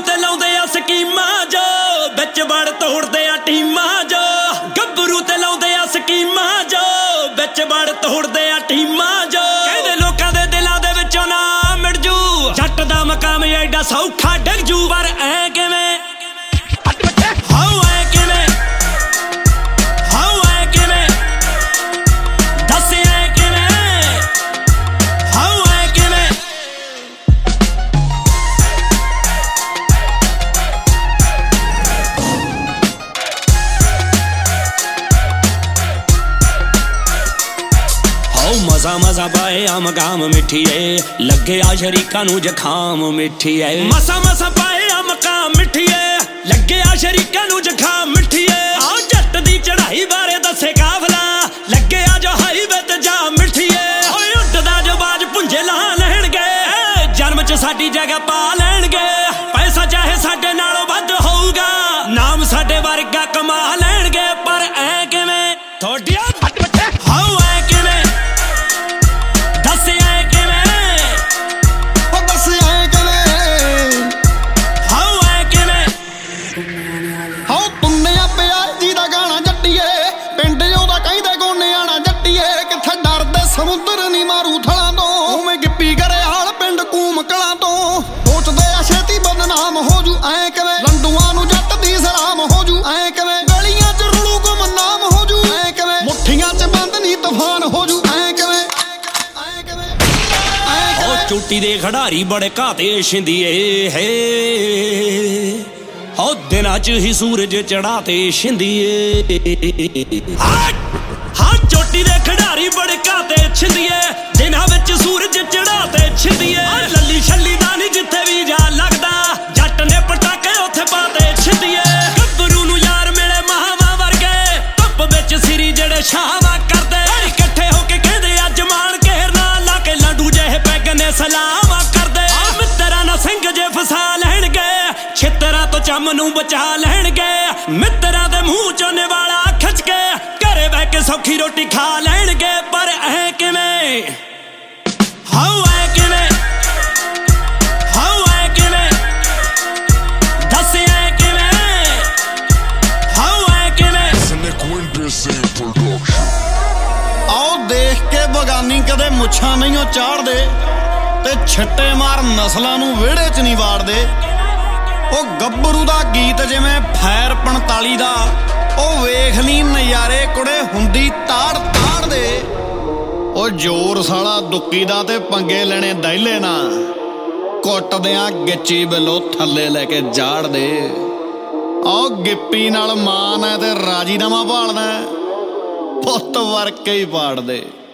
ਤੇ ਲਾਉਂਦੇ ਆ ਸਕੀਮਾਂ ਜੋ ਵਿੱਚ ਵੜ ਤੋੜਦੇ ਆ ਟੀਮਾਂ ਜੋ ਗੱਭਰੂ ਤੇ ਲਾਉਂਦੇ ਆ ਸਕੀਮਾਂ ਜੋ ਵਿੱਚ ਵੜ ਤੋੜਦੇ ਆ ਟੀਮਾਂ ਜੋ ਕਹਿੰਦੇ ਲੋਕਾਂ ਦੇ ਦਿਲਾਂ ਦੇ ਵਿੱਚੋਂ ਨਾ ਮਿਟ ਜੂ ਜੱਟ ਦਾ ਮਕਾਮ ਐਡਾ ਸੌਖਾ ਡਿੱਗ ਜੂ ਪਰ ਐ ਕਿਵੇਂ मजा मजा पाए आम गाम मिठिए लगे आ शरीका नू जखाम मिठिए मसा मसा पाए आम काम मिठिए लगे आ शरीका नू जखाम मिठिए आओ जट दी चढ़ाई बारे दसे काफला लगे आ जो हाईवे ते जा मिठिए ओए उड्डदा जो बाज पुंजे ला लैणगे जन्म च साडी जगह पा लैणगे पैसा चाहे साडे नालों वध होऊगा नाम साडे वर्गा कमा लैणगे पर ऐ किवें थोड़िया समुद्र नी मारू थलां तो उवें गिप्पी करे हाल पिंड कूम कलां तो सोचदे आ छेती बदनाम हो जू ऐ किवें लंडूआं नू जट दी सलाम हो जू ऐ किवें गलियां च रुलू गुमनाम हो जू ऐ किवें मुठियां च बंद नी तूफान हो जू ऐ किवें ओ चोटी दे खिडारी बड़े घाते छिंदिए है ओ दिनां च ही सूरज चढ़ाते छिंदिए हाँ चोटी दे खिडारी बड़े घाते छिंदिए दिनां विच सूरज चढ़ाते छिंदिए लल्ली छल्ली दा नी जिथे भी जा लगदा जट ने पटाके उत्थे पाते छिंदिए गब्बरू नू यार मिले महावा वर्गे धुप विच सिरी जेड़े छावा करदे इकट्ठे होके कहंदे अज मान घेरना ला के लाडू जेहे पैग ने सलाम करदे मित्तरां ना सिंह जे फसा लैणगे छित्तरां तो चम नू बचा लैणगे मित्तरां दे मूंह चों निवाला खिच के बह के सौखी रोटी खा लैणगे पर ऐ किवें हाउ ऐ किवें हाउ ऐ किवें दस ऐ किवें हाउ ऐ किवें आओ देख के बगानी कदे मुच्छां नहीं चाढ़दे ते छिट्टे मार नस्लां नू विहड़े च नहीं वाड़दे ओ गब्बरू दा गीत जिवें फैर 45 दा ओ वेख ली नज़ारे कुड़े हुंदी ताड़ ताड़ दे ओ जोर साला दुक्की दा ते पंगे लेने दैले ना कुੱਟਦਿਆਂ ਗਿੱਚੀ बिलो थल्ले लैके जाड़ दे ओ गिप्पी नाल मान है ते राजीनामा भालदा पुत्त वर के ही पाड़ दे।